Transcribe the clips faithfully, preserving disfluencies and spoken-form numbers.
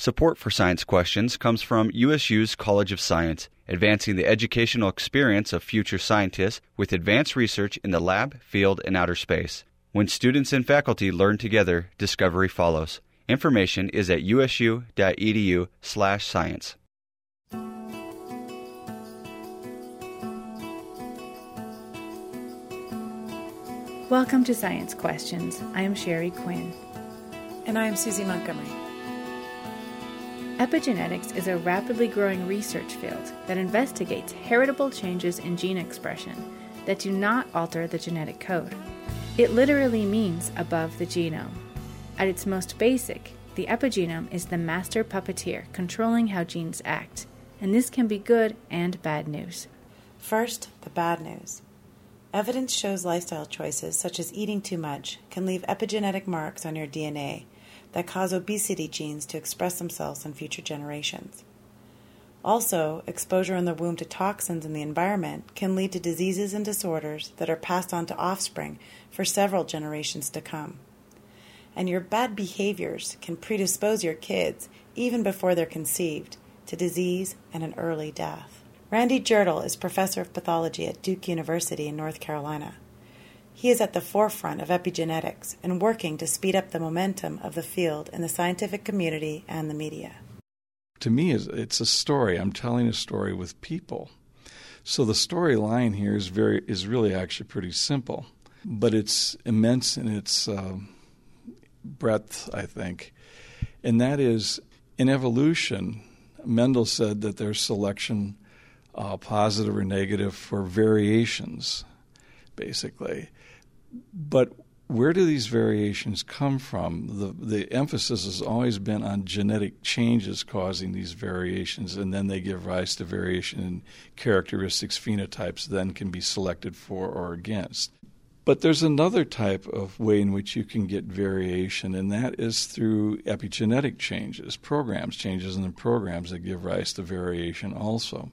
Support for Science Questions comes from U S U's College of Science, advancing the educational experience of future scientists with advanced research in the lab, field, and outer space. When students and faculty learn together, discovery follows. Information is at usu.edu slash science. Welcome to Science Questions. I am Sherry Quinn. And I am Susie Montgomery. Epigenetics is a rapidly growing research field that investigates heritable changes in gene expression that do not alter the genetic code. It literally means above the genome. At its most basic, the epigenome is the master puppeteer controlling how genes act, and this can be good and bad news. First, the bad news. Evidence shows lifestyle choices, such as eating too much, can leave epigenetic marks on your D N A that cause obesity genes to express themselves in future generations. Also, exposure in the womb to toxins in the environment can lead to diseases and disorders that are passed on to offspring for several generations to come. And your bad behaviors can predispose your kids, even before they're conceived, to disease and an early death. Randy Jirtle is professor of pathology at Duke University in North Carolina. He is at the forefront of epigenetics and working to speed up the momentum of the field in the scientific community and the media. To me, it's a story. I'm telling a story with people. So the storyline here is very is really actually pretty simple, but it's immense in its uh, breadth, I think. And that is, in evolution, Mendel said that there's selection, uh, positive or negative, for variations, basically. But where do these variations come from? The the emphasis has always been on genetic changes causing these variations, and then they give rise to variation in characteristics, phenotypes, then can be selected for or against. But there's another type of way in which you can get variation, and that is through epigenetic changes, programs, changes in the programs that give rise to variation also.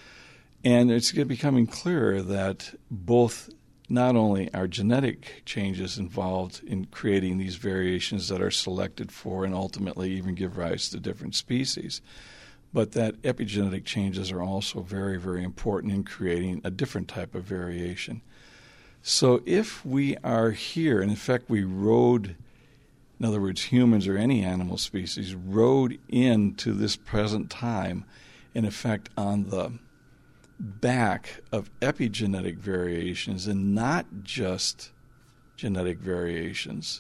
And it's becoming clearer that both not only are genetic changes involved in creating these variations that are selected for and ultimately even give rise to different species, but that epigenetic changes are also very, very important in creating a different type of variation. So if we are here, and in fact we rode, in other words, humans or any animal species, rode into this present time, in effect, on the back of epigenetic variations and not just genetic variations,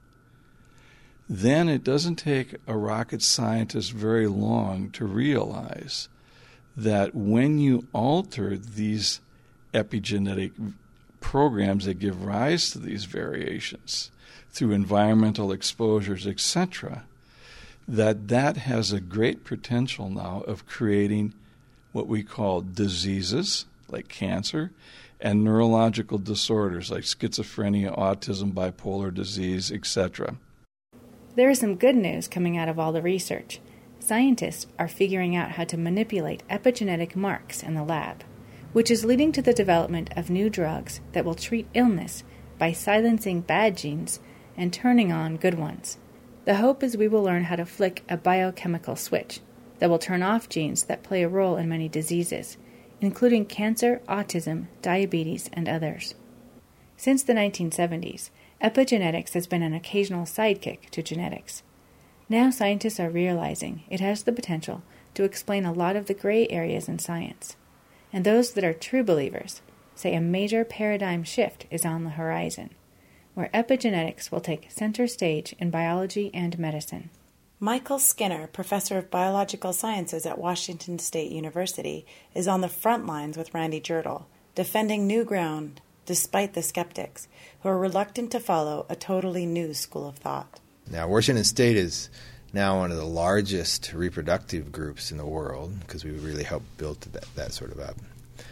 then it doesn't take a rocket scientist very long to realize that when you alter these epigenetic programs that give rise to these variations through environmental exposures, et cetera, that that has a great potential now of creating what we call diseases, like cancer, and neurological disorders, like schizophrenia, autism, bipolar disease, et cetera. There is some good news coming out of all the research. Scientists are figuring out how to manipulate epigenetic marks in the lab, which is leading to the development of new drugs that will treat illness by silencing bad genes and turning on good ones. The hope is we will learn how to flick a biochemical switch that will turn off genes that play a role in many diseases, including cancer, autism, diabetes, and others. Since the nineteen seventies, epigenetics has been an occasional sidekick to genetics. Now scientists are realizing it has the potential to explain a lot of the gray areas in science. And those that are true believers say a major paradigm shift is on the horizon, where epigenetics will take center stage in biology and medicine. Michael Skinner, professor of biological sciences at Washington State University, is on the front lines with Randy Jirtle, defending new ground despite the skeptics, who are reluctant to follow a totally new school of thought. Now, Washington State is now one of the largest reproductive groups in the world, because we really helped build that, that sort of up.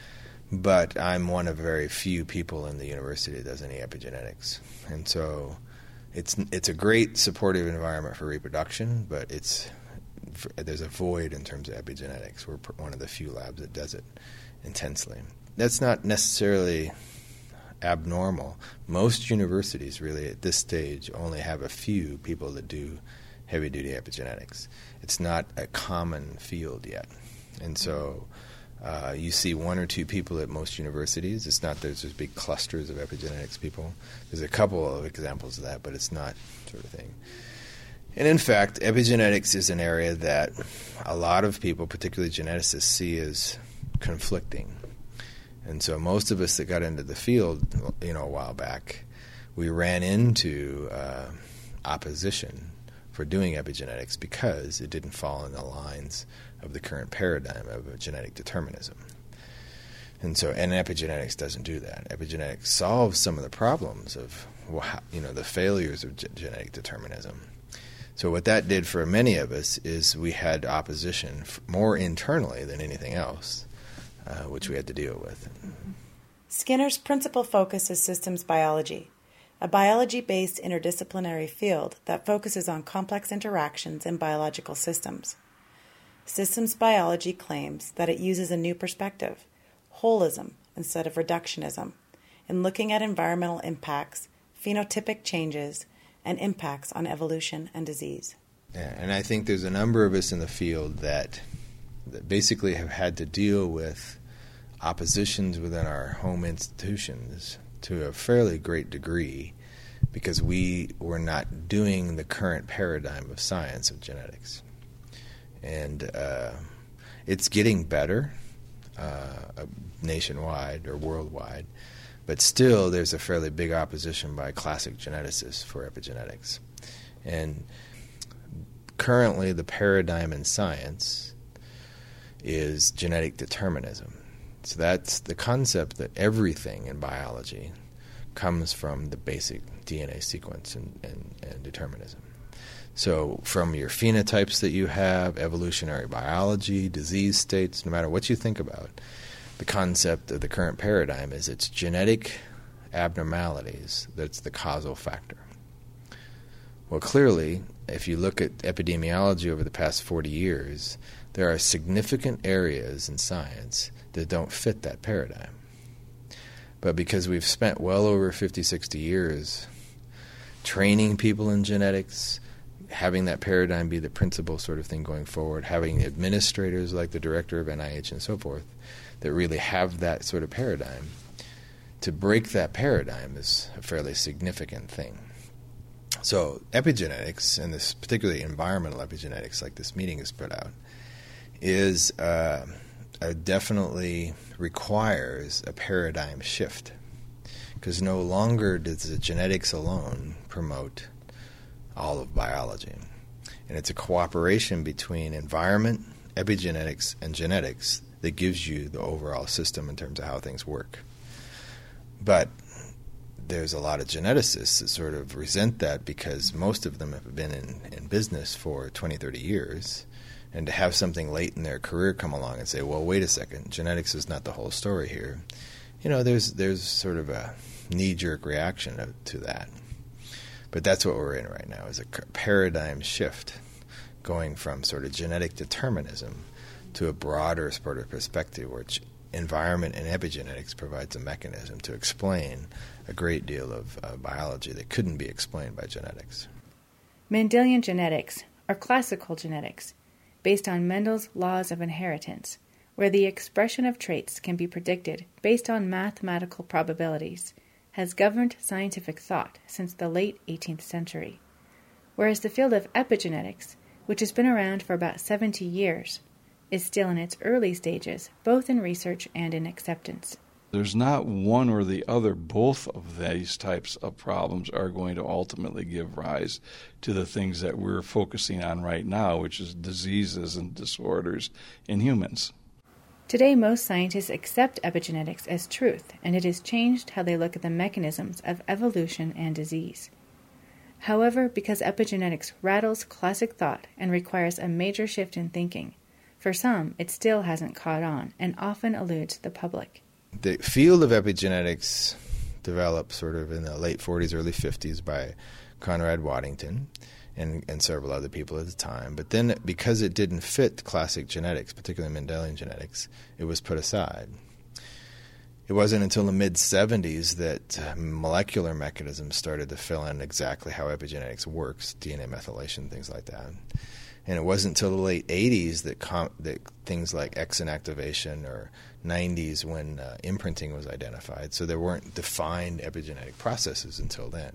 But I'm one of very few people in the university that does any epigenetics. And so it's it's a great supportive environment for reproduction, but it's there's a void in terms of epigenetics. We're one of the few labs that does it intensely. That's not necessarily abnormal. Most universities really at this stage only have a few people that do heavy-duty epigenetics. It's not a common field yet. And so uh, you see one or two people at most universities. It's not there's just big clusters of epigenetics people. There's a couple of examples of that, but it's not sort of thing. And in fact, epigenetics is an area that a lot of people, particularly geneticists, see as conflicting. And so most of us that got into the field, you know, a while back, we ran into uh, opposition for doing epigenetics because it didn't fall in the lines of the current paradigm of genetic determinism. And so, and epigenetics doesn't do that. Epigenetics solves some of the problems of, you know, the failures of ge- genetic determinism. So what that did for many of us is we had opposition f- more internally than anything else, uh, which we had to deal with. Skinner's principal focus is systems biology, a biology-based interdisciplinary field that focuses on complex interactions in biological systems. Systems biology claims that it uses a new perspective, holism instead of reductionism, in looking at environmental impacts, phenotypic changes, and impacts on evolution and disease. Yeah, and I think there's a number of us in the field that, that basically have had to deal with oppositions within our home institutions to a fairly great degree because we were not doing the current paradigm of science of genetics. And uh, it's getting better uh, nationwide or worldwide, but still there's a fairly big opposition by classic geneticists for epigenetics. And currently the paradigm in science is genetic determinism. So that's the concept that everything in biology comes from the basic D N A sequence and, and, and determinism. So from your phenotypes that you have, evolutionary biology, disease states, no matter what you think about, the concept of the current paradigm is it's genetic abnormalities that's the causal factor. Well, clearly, if you look at epidemiology over the past forty years, there are significant areas in science that don't fit that paradigm. But because we've spent well over fifty, sixty years training people in genetics, having that paradigm be the principal sort of thing going forward, having administrators like the director of N I H and so forth that really have that sort of paradigm, to break that paradigm is a fairly significant thing. So epigenetics, and this particularly environmental epigenetics like this meeting has put out, is uh, uh, definitely requires a paradigm shift, because no longer does the genetics alone promote all of biology. And it's a cooperation between environment, epigenetics, and genetics that gives you the overall system in terms of how things work. But there's a lot of geneticists that sort of resent that because most of them have been in, in business for twenty, thirty years. And to have something late in their career come along and say, well, wait a second, genetics is not the whole story here. You know, there's there's sort of a knee-jerk reaction to that. But that's what we're in right now, is a paradigm shift going from sort of genetic determinism to a broader sort of perspective where environment and epigenetics provides a mechanism to explain a great deal of uh, biology that couldn't be explained by genetics. Mendelian genetics, or classical genetics, based on Mendel's laws of inheritance, where the expression of traits can be predicted based on mathematical probabilities, has governed scientific thought since the late eighteenth century, whereas the field of epigenetics, which has been around for about seventy years, is still in its early stages, both in research and in acceptance. There's not one or the other. Both of these types of problems are going to ultimately give rise to the things that we're focusing on right now, which is diseases and disorders in humans. Today, most scientists accept epigenetics as truth, and it has changed how they look at the mechanisms of evolution and disease. However, because epigenetics rattles classic thought and requires a major shift in thinking, for some, it still hasn't caught on and often eludes the public. The field of epigenetics developed sort of in the late forties, early fifties by Conrad Waddington and, and several other people at the time. But then because it didn't fit classic genetics, particularly Mendelian genetics, it was put aside. it wasn't until the mid-seventies that uh, molecular mechanisms started to fill in exactly how epigenetics works, D N A methylation, things like that. And it wasn't until the late eighties that, com- that things like exon activation, or nineties when uh, imprinting was identified. So there weren't defined epigenetic processes until then.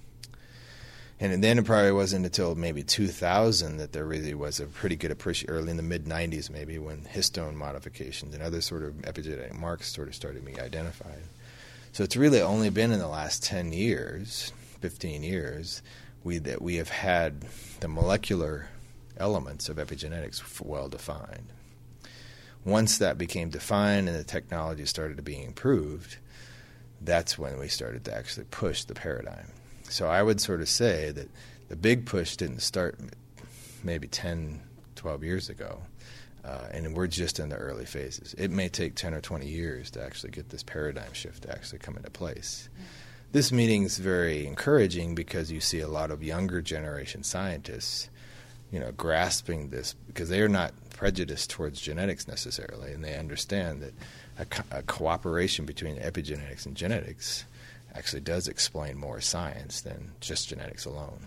And then it probably wasn't until maybe two thousand that there really was a pretty good appreciation, early in the mid-nineties maybe, when histone modifications and other sort of epigenetic marks sort of started being identified. So it's really only been in the last ten years, fifteen years, we, that we have had the molecular elements of epigenetics well defined. Once that became defined and the technology started to be improved, that's when we started to actually push the paradigm. So I would sort of say that the big push didn't start maybe ten, twelve years ago, uh, and we're just in the early phases. It may take ten or twenty years to actually get this paradigm shift to actually come into place. Mm-hmm. This meeting is very encouraging because you see a lot of younger generation scientists, you know, grasping this, because they are not prejudiced towards genetics necessarily, and they understand that a, co- a cooperation between epigenetics and genetics actually does explain more science than just genetics alone.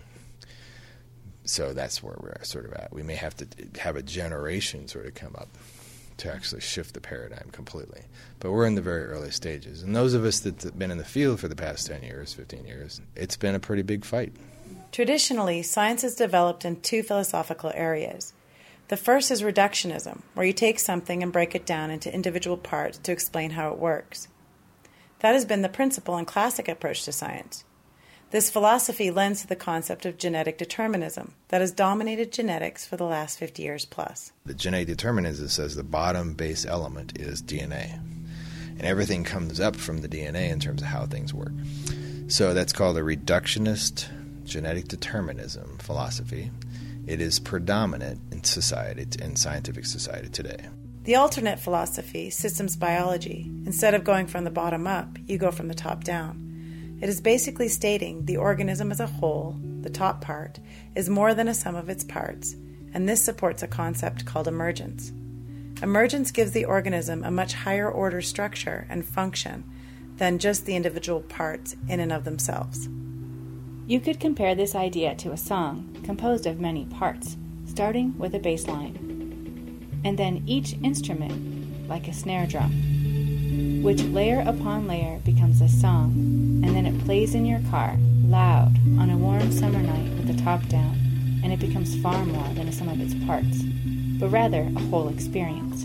So that's where we're sort of at. We may have to have a generation sort of come up to actually shift the paradigm completely. But we're in the very early stages. And those of us that have been in the field for the past ten years, fifteen years, it's been a pretty big fight. Traditionally, science is developed in two philosophical areas. The first is reductionism, where you take something and break it down into individual parts to explain how it works. That has been the principal and classic approach to science. This philosophy lends to the concept of genetic determinism that has dominated genetics for the last fifty years plus. The genetic determinism says the bottom base element is D N A, and everything comes up from the D N A in terms of how things work. So that's called a reductionist genetic determinism philosophy. It is predominant in society, in scientific society today. The alternate philosophy, systems biology, instead of going from the bottom up, you go from the top down. It is basically stating the organism as a whole, the top part, is more than a sum of its parts, and this supports a concept called emergence. Emergence gives the organism a much higher order structure and function than just the individual parts in and of themselves. You could compare this idea to a song composed of many parts, starting with a bass line, and then each instrument like a snare drum, which layer upon layer becomes a song, and then it plays in your car, loud, on a warm summer night with the top down, and it becomes far more than a sum of its parts, but rather a whole experience.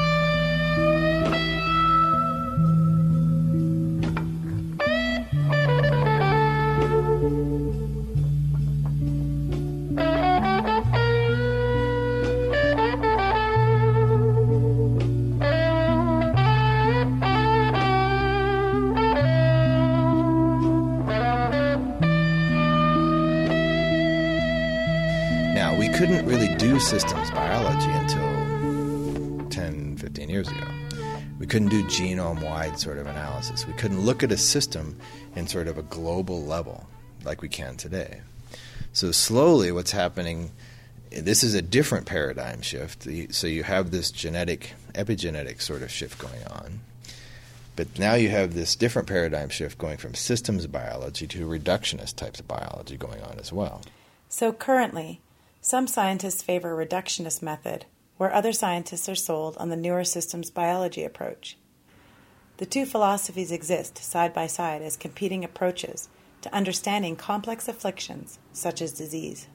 Couldn't really do systems biology until ten, fifteen years ago. We couldn't do genome-wide sort of analysis. We couldn't look at a system in sort of a global level like we can today. So slowly what's happening, this is a different paradigm shift. So you have this genetic, epigenetic sort of shift going on. But now you have this different paradigm shift going from systems biology to reductionist types of biology going on as well. So currently, some scientists favor a reductionist method, where other scientists are sold on the newer systems biology approach. The two philosophies exist side by side as competing approaches to understanding complex afflictions such as disease.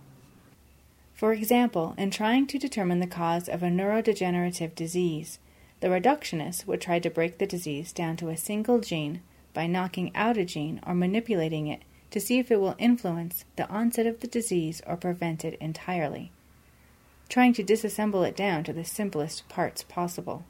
For example, in trying to determine the cause of a neurodegenerative disease, the reductionists would try to break the disease down to a single gene by knocking out a gene or manipulating it to see if it will influence the onset of the disease or prevent it entirely, trying to disassemble it down to the simplest parts possible.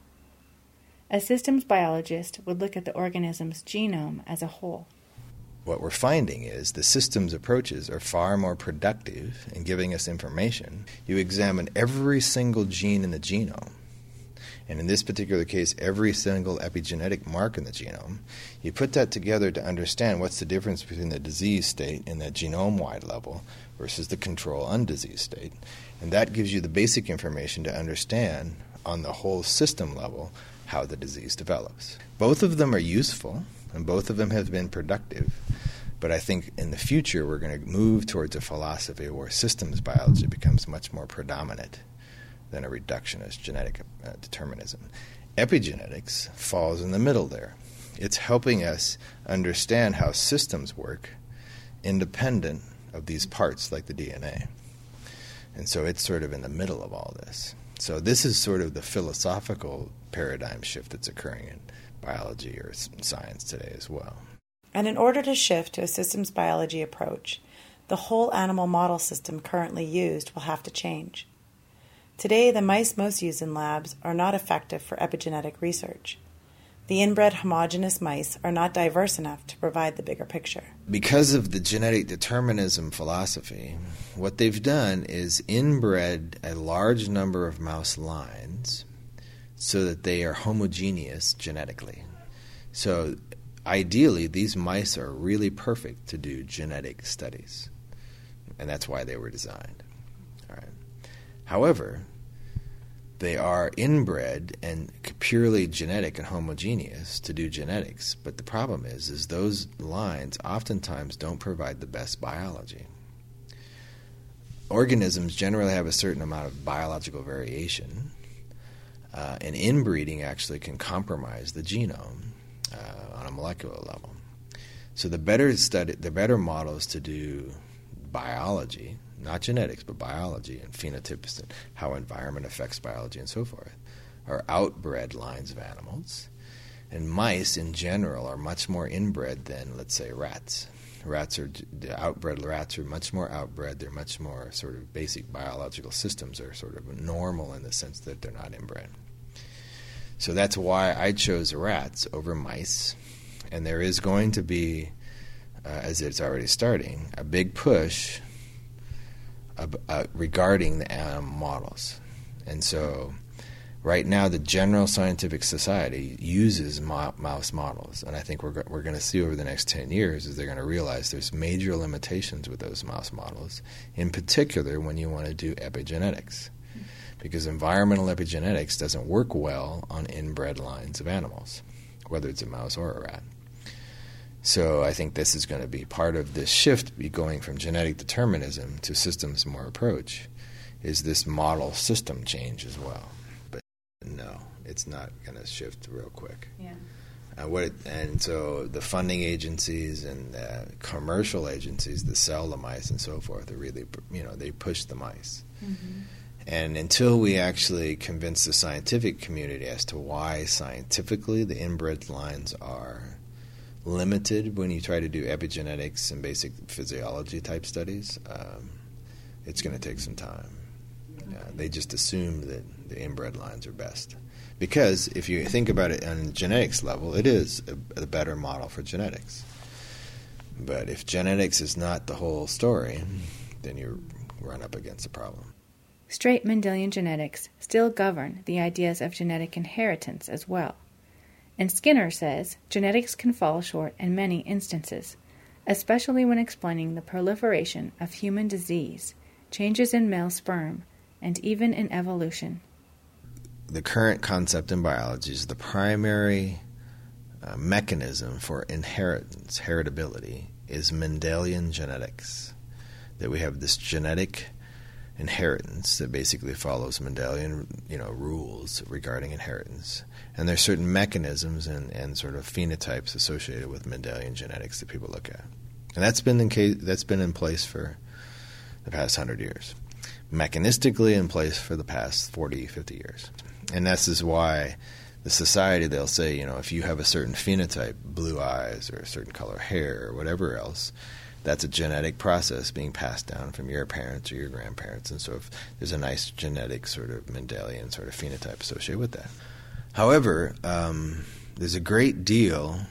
A systems biologist would look at the organism's genome as a whole. What we're finding is the systems approaches are far more productive in giving us information. You examine every single gene in the genome, and in this particular case, every single epigenetic mark in the genome. You put that together to understand what's the difference between the disease state in the genome-wide level versus the control undiseased state. And that gives you the basic information to understand on the whole system level how the disease develops. Both of them are useful, and both of them have been productive. But I think in the future we're going to move towards a philosophy where systems biology becomes much more predominant than a reductionist genetic uh, determinism. Epigenetics falls in the middle there. It's helping us understand how systems work independent of these parts like the D N A. And so it's sort of in the middle of all this. So this is sort of the philosophical paradigm shift that's occurring in biology or science today as well. And in order to shift to a systems biology approach, the whole animal model system currently used will have to change. Today, the mice most used in labs are not effective for epigenetic research. The inbred homogeneous mice are not diverse enough to provide the bigger picture. Because of the genetic determinism philosophy, what they've done is inbred a large number of mouse lines so that they are homogeneous genetically. So ideally, these mice are really perfect to do genetic studies, and that's why they were designed. All right. However, they are inbred and purely genetic and homogeneous to do genetics, but the problem is, is those lines oftentimes don't provide the best biology. Organisms generally have a certain amount of biological variation, uh, and inbreeding actually can compromise the genome uh, on a molecular level. So the better study, the better models to do biology, not genetics, but biology and phenotypes and how environment affects biology and so forth, are outbred lines of animals. And mice in general are much more inbred than, let's say, rats. Rats are, the outbred rats are much more outbred. They're much more sort of basic biological systems are sort of normal in the sense that they're not inbred. So that's why I chose rats over mice. And there is going to be, uh, as it's already starting, a big push uh, uh, regarding the animal models. And so right now the General Scientific Society uses mo- mouse models. And I think we're, go- we're going to see over the next ten years is they're going to realize there's major limitations with those mouse models, in particular when you want to do epigenetics. Because environmental epigenetics doesn't work well on inbred lines of animals, whether it's a mouse or a rat. So I think this is going to be part of this shift, be going from genetic determinism to systems more approach, is this model system change as well. But no, it's not going to shift real quick. Yeah. Uh, what it, and so the funding agencies and uh, commercial agencies that sell the mice and so forth are really, you know, they push the mice. Mm-hmm. And until we actually convince the scientific community as to why scientifically the inbred lines are limited when you try to do epigenetics and basic physiology type studies, um, it's going to take some time. Uh, they just assume that the inbred lines are best. Because if you think about it on a genetics level, it is a, a better model for genetics. But if genetics is not the whole story, then you run up against a problem. Straight Mendelian genetics still govern the ideas of genetic inheritance as well. And Skinner says genetics can fall short in many instances, especially when explaining the proliferation of human disease, changes in male sperm, and even in evolution. The current concept in biology is the primary uh, mechanism for inheritance, heritability, is Mendelian genetics. That we have this genetic inheritance that basically follows Mendelian, you know, rules regarding inheritance. And there's certain mechanisms and, and sort of phenotypes associated with Mendelian genetics that people look at. And that's been in case, that's been in place for the past hundred years. Mechanistically in place for the past forty, fifty years. And this is why the society, they'll say, you know, if you have a certain phenotype, blue eyes or a certain color hair or whatever else, that's a genetic process being passed down from your parents or your grandparents. And so if there's a nice genetic sort of Mendelian sort of phenotype associated with that. However, um, there's a great deal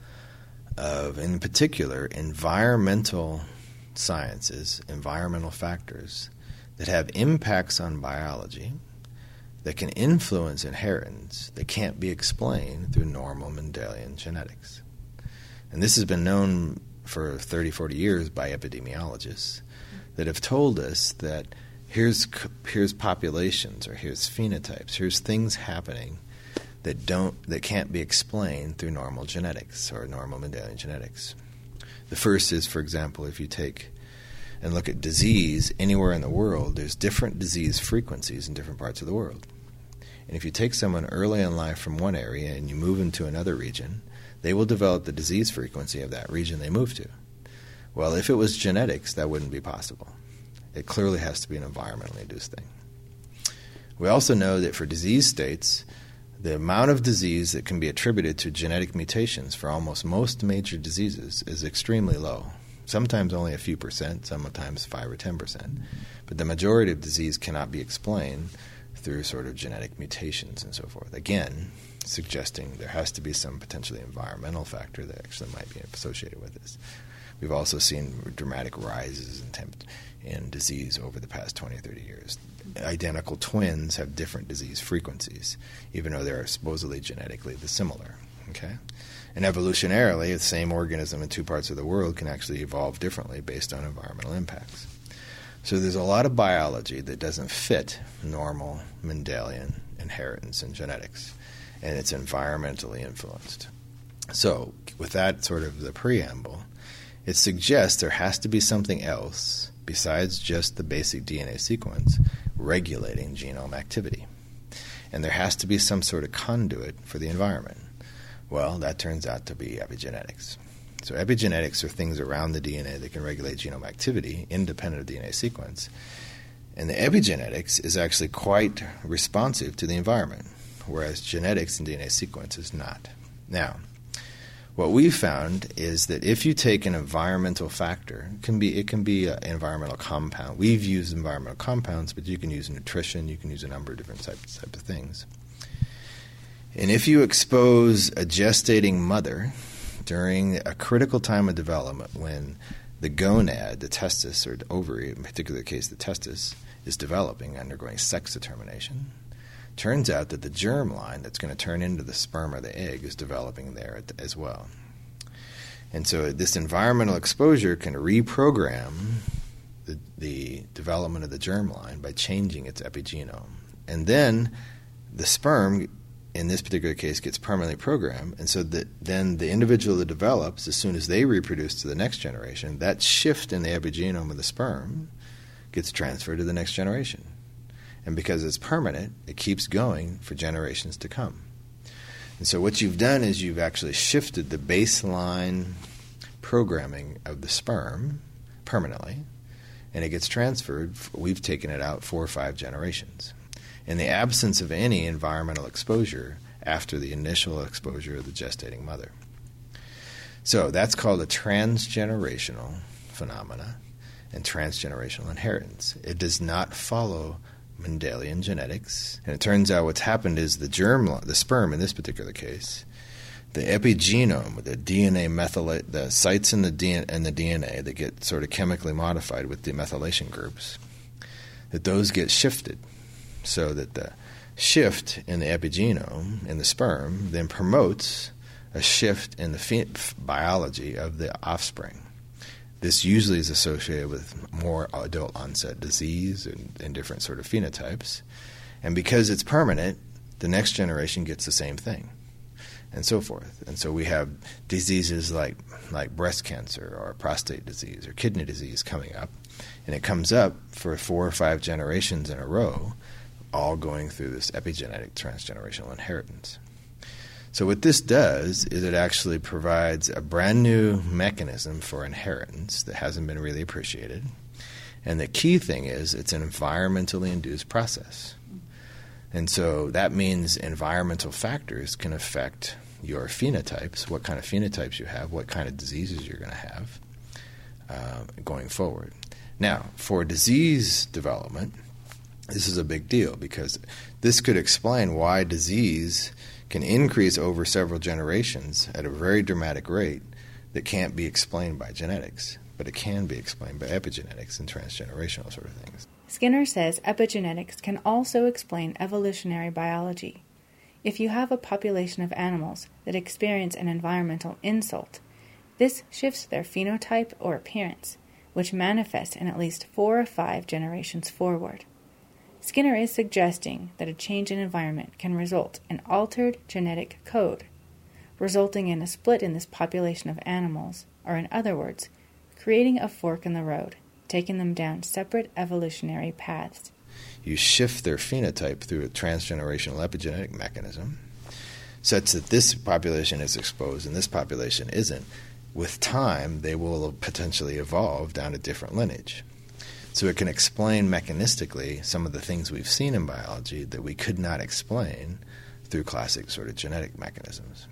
of, in particular, environmental sciences, environmental factors that have impacts on biology that can influence inheritance that can't be explained through normal Mendelian genetics. And this has been known for thirty, forty years by epidemiologists that have told us that here's here's populations or here's phenotypes, here's things happening that don't that can't be explained through normal genetics or normal Mendelian genetics. The first is, for example, if you take and look at disease anywhere in the world, there's different disease frequencies in different parts of the world. And if you take someone early in life from one area and you move them to another region, they will develop the disease frequency of that region they move to. Well, if it was genetics, that wouldn't be possible. It clearly has to be an environmentally induced thing. We also know that for disease states, the amount of disease that can be attributed to genetic mutations for almost most major diseases is extremely low. Sometimes only a few percent, sometimes five or ten percent. But the majority of disease cannot be explained through sort of genetic mutations and so forth. Again, suggesting there has to be some potentially environmental factor that actually might be associated with this. We've also seen dramatic rises in, temp- in disease over the past twenty or thirty years. Identical twins have different disease frequencies, even though they're supposedly genetically dissimilar. Okay? And evolutionarily, the same organism in two parts of the world can actually evolve differently based on environmental impacts. So there's a lot of biology that doesn't fit normal Mendelian inheritance and genetics, and it's environmentally influenced. So with that sort of the preamble, it suggests there has to be something else besides just the basic D N A sequence regulating genome activity. And there has to be some sort of conduit for the environment. Well, that turns out to be epigenetics. So epigenetics are things around the D N A that can regulate genome activity independent of D N A sequence. And the epigenetics is actually quite responsive to the environment, whereas genetics and D N A sequence is not. Now, what we've found is that if you take an environmental factor, it can be it can be an environmental compound. We've used environmental compounds, but you can use nutrition, you can use a number of different types, types of things. And if you expose a gestating mother during a critical time of development when the gonad, the testis or the ovary, in particular case the testis, is developing, undergoing sex determination, turns out that the germline that's going to turn into the sperm or the egg is developing there as well. And so this environmental exposure can reprogram the, the development of the germline by changing its epigenome. And then the sperm, in this particular case, gets permanently programmed, and so that then the individual that develops, as soon as they reproduce to the next generation, that shift in the epigenome of the sperm gets transferred to the next generation. And because it's permanent, it keeps going for generations to come. And so what you've done is you've actually shifted the baseline programming of the sperm permanently, and it gets transferred. We've taken it out four or five generations in the absence of any environmental exposure after the initial exposure of the gestating mother. So that's called a transgenerational phenomena and transgenerational inheritance. It does not follow Mendelian genetics, and it turns out what's happened is the germ, the sperm in this particular case, the epigenome, the D N A methylate, the sites in the D N A, in the D N A that get sort of chemically modified with demethylation groups, that those get shifted, so that the shift in the epigenome in the sperm then promotes a shift in the phe- biology of the offspring. This usually is associated with more adult onset disease and, and different sort of phenotypes. And because it's permanent, the next generation gets the same thing, and so forth. And so we have diseases like, like breast cancer or prostate disease or kidney disease coming up, and it comes up for four or five generations in a row, all going through this epigenetic transgenerational inheritance. So what this does is it actually provides a brand new mechanism for inheritance that hasn't been really appreciated. And the key thing is it's an environmentally induced process. And so that means environmental factors can affect your phenotypes, what kind of phenotypes you have, what kind of diseases you're going to have uh, going forward. Now, for disease development, this is a big deal because this could explain why disease can increase over several generations at a very dramatic rate that can't be explained by genetics, but it can be explained by epigenetics and transgenerational sort of things. Skinner says epigenetics can also explain evolutionary biology. If you have a population of animals that experience an environmental insult, this shifts their phenotype or appearance, which manifests in at least four or five generations forward. Skinner is suggesting that a change in environment can result in altered genetic code, resulting in a split in this population of animals, or in other words, creating a fork in the road, taking them down separate evolutionary paths. You shift their phenotype through a transgenerational epigenetic mechanism such that this population is exposed and this population isn't. With time, they will potentially evolve down a different lineage. So it can explain mechanistically some of the things we've seen in biology that we could not explain through classic sort of genetic mechanisms.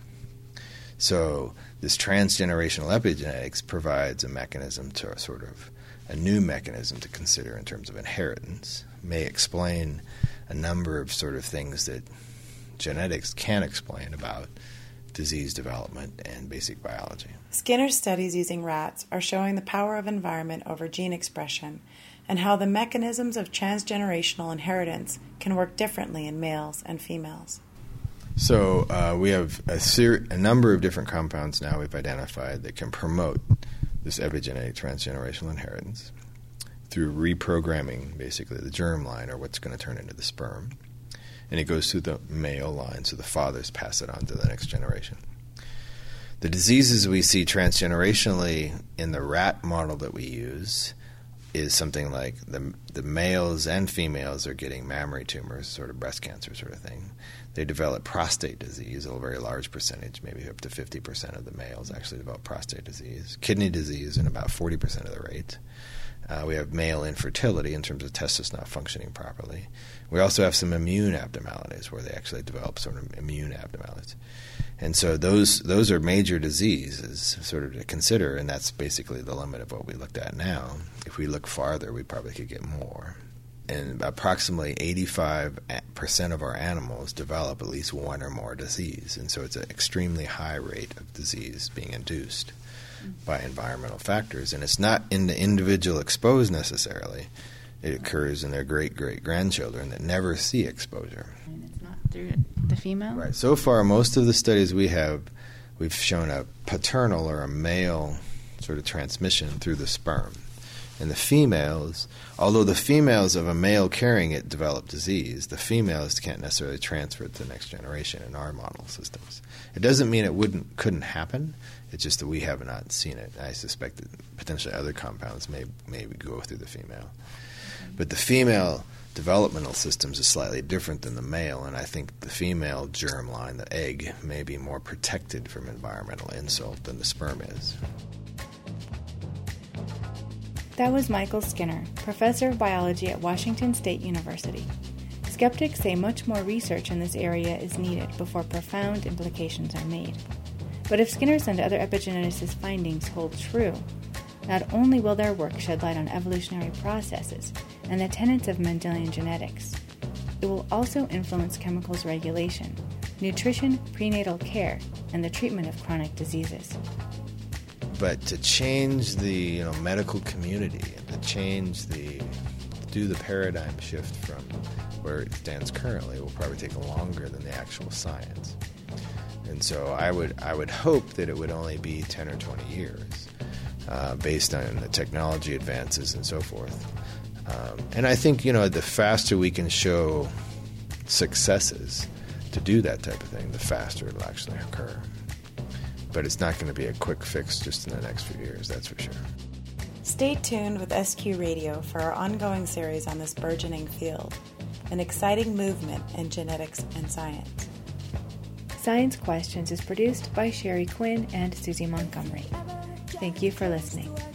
So this transgenerational epigenetics provides a mechanism to sort of a new mechanism to consider in terms of inheritance, may explain a number of sort of things that genetics can explain about disease development and basic biology. Skinner's studies using rats are showing the power of environment over gene expression and how the mechanisms of transgenerational inheritance can work differently in males and females. So uh, we have a, ser- a number of different compounds now we've identified that can promote this epigenetic transgenerational inheritance through reprogramming basically the germline, or what's going to turn into the sperm. And it goes through the male line, so the fathers pass it on to the next generation. The diseases we see transgenerationally in the rat model that we use is something like the the males and females are getting mammary tumors, sort of breast cancer sort of thing. They develop prostate disease, a very large percentage, maybe up to fifty percent of the males actually develop prostate disease. Kidney disease in about forty percent of the rate. Uh, we have male infertility in terms of testes not functioning properly. We also have some immune abnormalities where they actually develop sort of immune abnormalities. And so those those are major diseases sort of to consider, and that's basically the limit of what we looked at now. If we look farther, we probably could get more. And approximately eighty-five percent of our animals develop at least one or more disease. And so it's an extremely high rate of disease being induced by environmental factors. And it's not in the individual exposed necessarily. It occurs in their great-great-grandchildren that never see exposure. And it's not through the female? Right. So far, most of the studies we have, we've shown a paternal or a male sort of transmission through the sperm. And the females, although the females of a male carrying it develop disease, the females can't necessarily transfer it to the next generation in our model systems. It doesn't mean it wouldn't couldn't happen. It's just that we have not seen it. I suspect that potentially other compounds may maybe go through the female. But the female developmental systems is slightly different than the male, and I think the female germline, the egg, may be more protected from environmental insult than the sperm is. That was Michael Skinner, professor of biology at Washington State University. Skeptics say much more research in this area is needed before profound implications are made. But if Skinner's and other epigeneticists' findings hold true, not only will their work shed light on evolutionary processes and the tenets of Mendelian genetics, it will also influence chemicals regulation, nutrition, prenatal care, and the treatment of chronic diseases. But to change the you know medical community and to change the to do the paradigm shift from where it stands currently will probably take longer than the actual science. And so I would I would hope that it would only be ten or twenty years, uh, based on the technology advances and so forth. Um, and I think you know the faster we can show successes to do that type of thing, the faster it'll actually occur. But it's not going to be a quick fix just in the next few years, that's for sure. Stay tuned with S Q Radio for our ongoing series on this burgeoning field, an exciting movement in genetics and science. Science Questions is produced by Sherry Quinn and Susie Montgomery. Thank you for listening.